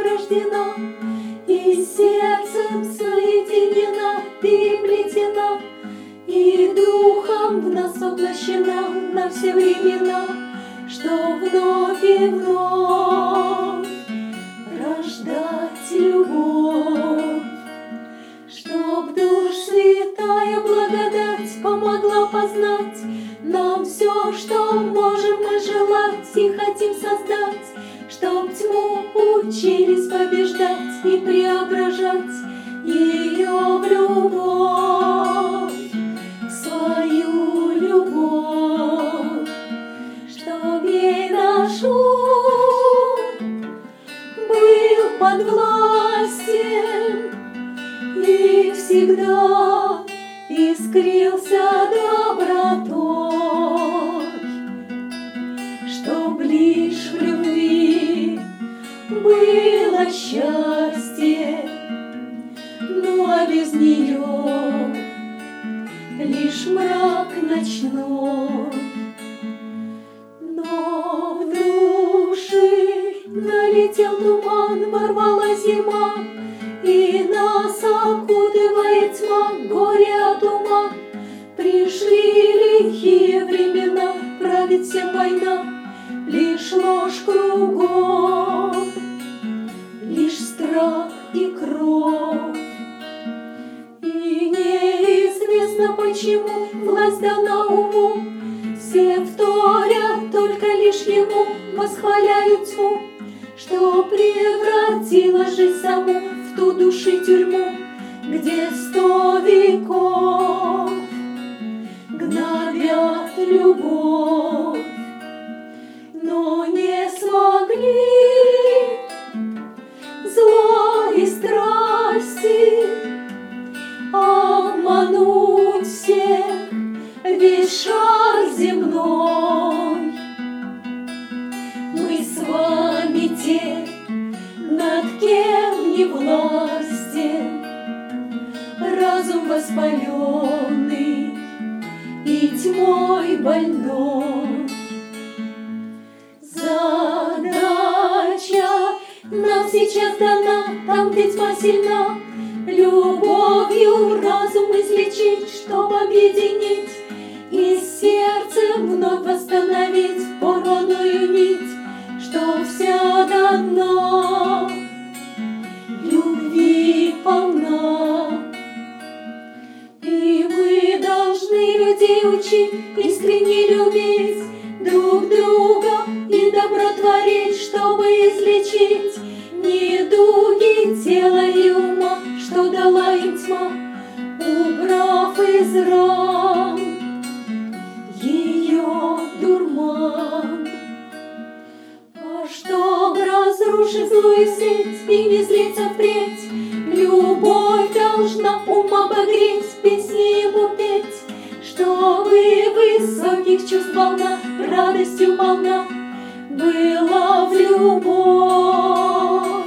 рождена, и сердцем соединена, переплетена, и духом в нас воплощена на все времена, что вновь и вновь рождать любовь, чтоб душ святая благодать помогла познать нам все, что можем мы желать и хотим создать, чтоб тьму учились побеждать и преображать ее в любовь, в свою любовь, чтоб ей наш ум был подвластен и всегда искрился добротой, чтоб лишь в любви было счастье, ну а без нее лишь мрак ночной. Но в души налетел туман, ворвалась зима, и нас окутывает тьма, горе от ума. Пришли лихие времена, правит всем война, лишь ложь кругом, лишь страх и кровь. И неизвестно почему власть дана уму, все вторят только лишь ему, восхваляют тьму, что превратила жизнь саму в ту души тюрьму, где 100 веков гнобят любовь, но не смогли зло и страсти обмануть всех, весь шар земной. Мы с вами те, над кем не властен разум воспаленный и тьмой больной. Задача нам сейчас дана, там, где тьма сильна, любовью разум излечить, чтоб объединить и сердцем вновь восстановить порванную нить, что вся до дна любви полна. И мы должны людей учить искренне любить друг друга и добро творить, чтобы излечить недуги тела и ума, что дала им тьма, убрав из ран ее дурман. А чтоб разрушить злую сеть и не злиться впредь, любовь должна ум обогреть, песни ему петь, чтобы высоких чувств волна радостью полна была в любовь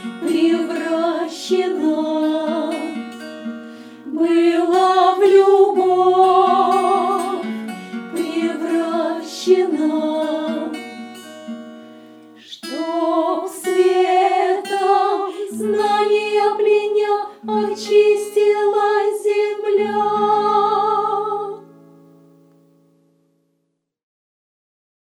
превращена, была в любовь превращена, чтоб светом знания пленя очистила